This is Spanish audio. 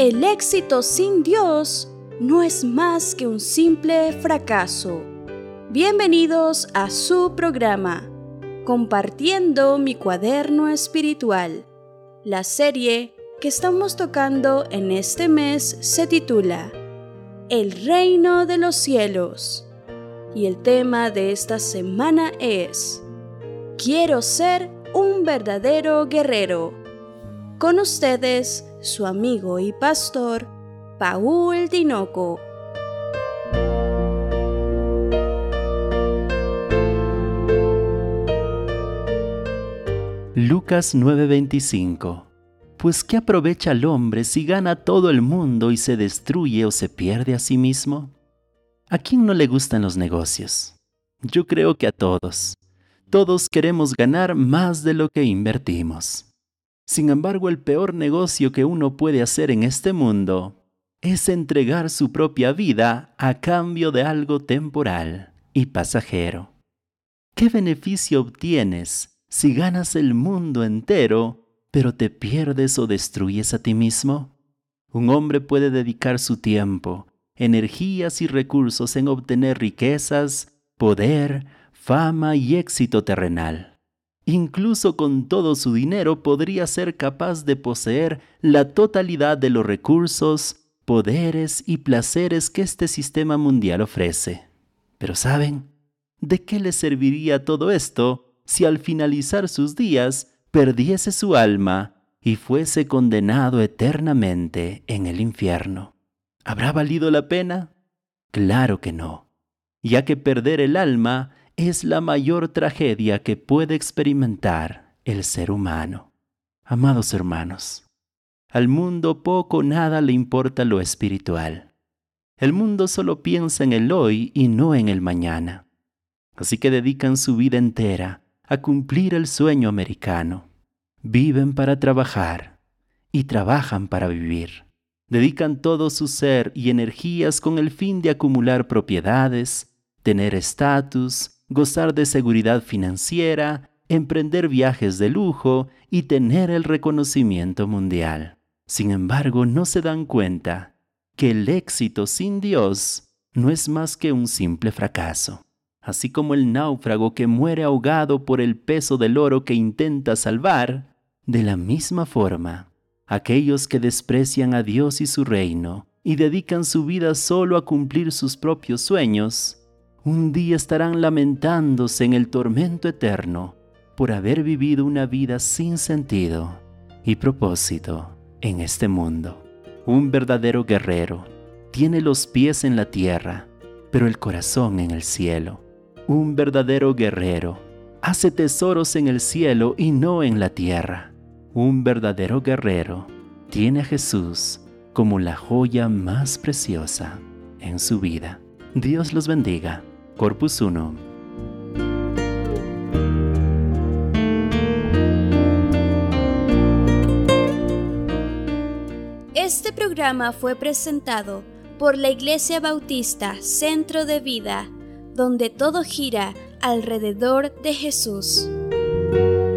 El éxito sin Dios no es más que un simple fracaso. Bienvenidos a su programa, Compartiendo mi cuaderno espiritual. La serie que estamos tocando en este mes se titula El reino de los cielos. Y el tema de esta semana es Quiero ser un verdadero guerrero. Con ustedes, su amigo y pastor, Paul Tinoco. Lucas 9:25. Pues ¿qué aprovecha el hombre si gana todo el mundo y se destruye o se pierde a sí mismo? ¿A quién no le gustan los negocios? Yo creo que a todos. Todos queremos ganar más de lo que invertimos. Sin embargo, el peor negocio que uno puede hacer en este mundo es entregar su propia vida a cambio de algo temporal y pasajero. ¿Qué beneficio obtienes si ganas el mundo entero, pero te pierdes o destruyes a ti mismo? Un hombre puede dedicar su tiempo, energías y recursos en obtener riquezas, poder, fama y éxito terrenal. Incluso con todo su dinero podría ser capaz de poseer la totalidad de los recursos, poderes y placeres que este sistema mundial ofrece. Pero ¿saben? ¿De qué le serviría todo esto si al finalizar sus días perdiese su alma y fuese condenado eternamente en el infierno? ¿Habrá valido la pena? Claro que no, ya que perder el alma es la mayor tragedia que puede experimentar el ser humano. Amados hermanos, al mundo poco o nada le importa lo espiritual. El mundo solo piensa en el hoy y no en el mañana. Así que dedican su vida entera a cumplir el sueño americano. Viven para trabajar y trabajan para vivir. Dedican todo su ser y energías con el fin de acumular propiedades, tener estatus, gozar de seguridad financiera, emprender viajes de lujo y tener el reconocimiento mundial. Sin embargo, no se dan cuenta que el éxito sin Dios no es más que un simple fracaso. Así como el náufrago que muere ahogado por el peso del oro que intenta salvar, de la misma forma, aquellos que desprecian a Dios y su reino y dedican su vida solo a cumplir sus propios sueños, un día estarán lamentándose en el tormento eterno por haber vivido una vida sin sentido y propósito en este mundo. Un verdadero guerrero tiene los pies en la tierra, pero el corazón en el cielo. Un verdadero guerrero hace tesoros en el cielo y no en la tierra. Un verdadero guerrero tiene a Jesús como la joya más preciosa en su vida. Dios los bendiga. Corpus 1. Este programa fue presentado por la Iglesia Bautista Centro de Vida, donde todo gira alrededor de Jesús.